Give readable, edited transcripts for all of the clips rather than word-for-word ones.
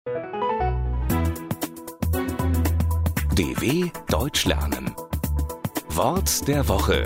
DW Deutsch lernen. Wort der Woche.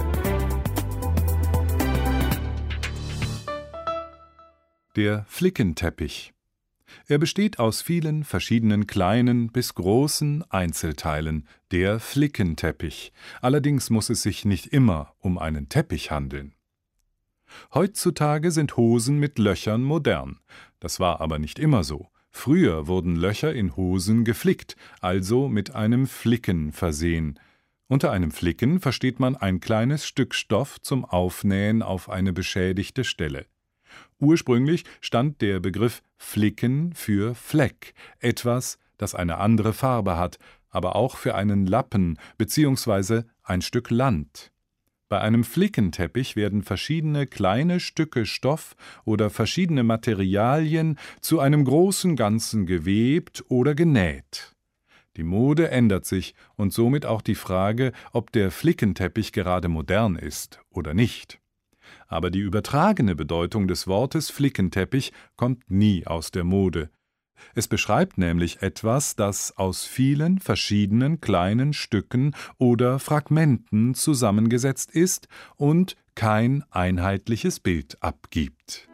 Der Flickenteppich. Er besteht aus vielen verschiedenen kleinen bis großen Einzelteilen, der Flickenteppich. Allerdings muss es sich nicht immer um einen Teppich handeln. Heutzutage sind Hosen mit Löchern modern. Das war aber nicht immer so. Früher wurden Löcher in Hosen geflickt, also mit einem Flicken versehen. Unter einem Flicken versteht man ein kleines Stück Stoff zum Aufnähen auf eine beschädigte Stelle. Ursprünglich stand der Begriff Flicken für Fleck, etwas, das eine andere Farbe hat, aber auch für einen Lappen bzw. ein Stück Land. Bei einem Flickenteppich werden verschiedene kleine Stücke Stoff oder verschiedene Materialien zu einem großen Ganzen gewebt oder genäht. Die Mode ändert sich und somit auch die Frage, ob der Flickenteppich gerade modern ist oder nicht. Aber die übertragene Bedeutung des Wortes Flickenteppich kommt nie aus der Mode. Es beschreibt nämlich etwas, das aus vielen verschiedenen kleinen Stücken oder Fragmenten zusammengesetzt ist und kein einheitliches Bild abgibt.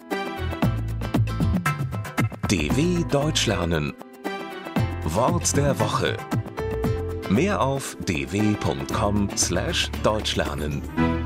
DW Deutsch lernen. Wort der Woche. Mehr auf dw.com/deutschlernen.